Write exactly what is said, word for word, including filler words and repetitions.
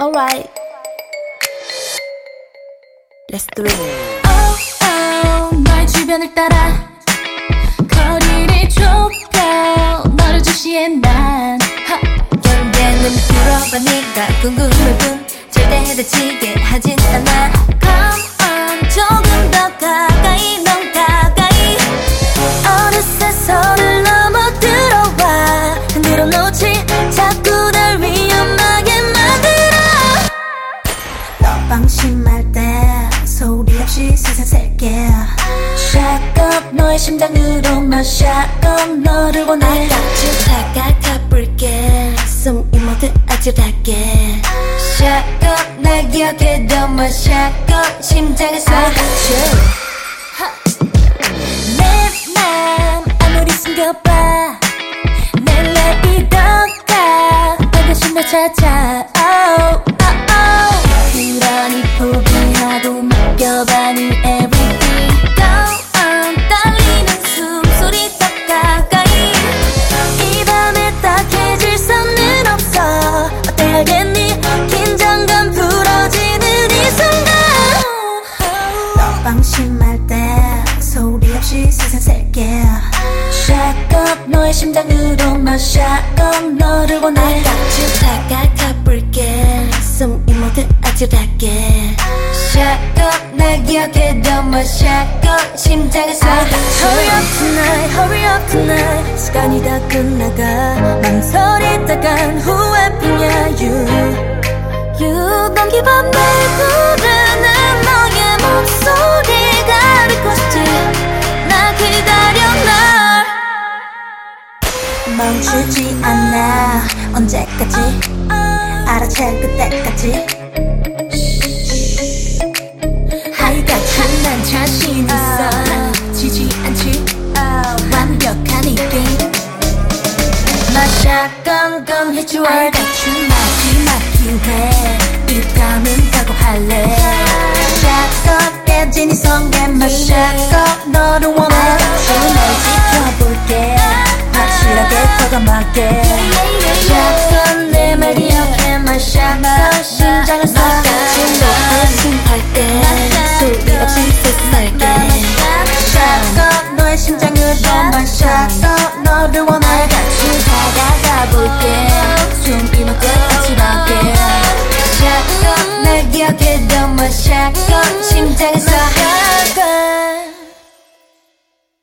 Alright, let's do it. Oh, oh, 너의 주변을 따라 거리를 좁혀 너를 주시해 난 결국에는 들어봐 네가 궁금해 분 절대 다치게 하진 않아. Come on, 조금 더 가까이 넌 가까이 어느새 손을 넘어 들어와 흔들어 놓지 자꾸 날 위험하게 만들어. 너 방심할 때 소리 없이 세상 살게 Shake up 너의 심장으로만 Shake up 너를 원해 I got you 다가가볼게 숨이 모두 아찔하게 Shake up 날 기억해 너만 Shake up 심장을 쏴 I got you 내 맘 아무리 숨겨봐 내 레이더가 반드시 널 찾아 oh, oh, oh. 그러니 포기하고 맡겨봐 네 everything Go on 떨리는 숨소리 더 가까이 이 밤에 딱해질 수는 없어 어때 알겠니 긴장감 풀어지는 이 순간 너 방심할 때 소리 없이 세상 살게 Shake up 너의 심장으로만 Shake up 너를 원해 I got you 다가가볼게 숨이 모두 아찔하게 Shake up 날 기억해 너만 Shake up 심장을 쏴 Hurry up tonight Hurry up tonight 시간이 다 끝나가 망설이다간 후회뿐이야 You You 넘기밤 날 부르는 너의 목소리가 듣고 싶지 나 기다려 날 멈추지 않아 언제까지 알아챌 그때까지 I got you 난 자신 있어 지지 않지 완벽한 이 게임 마샷건 건 해줘 I got you 마지막 기회 이 밤은 각오할래 샷건 깨진 이 성에 마샷건 너를 원해 날 지켜볼게 확실하게 과감하게 샷건 내 말 기억해 마샷건 심장을 쏴 높은 숨할 때 소리 없이 세상 살게 샷건 너의 심장으로만 샷건 너를 원해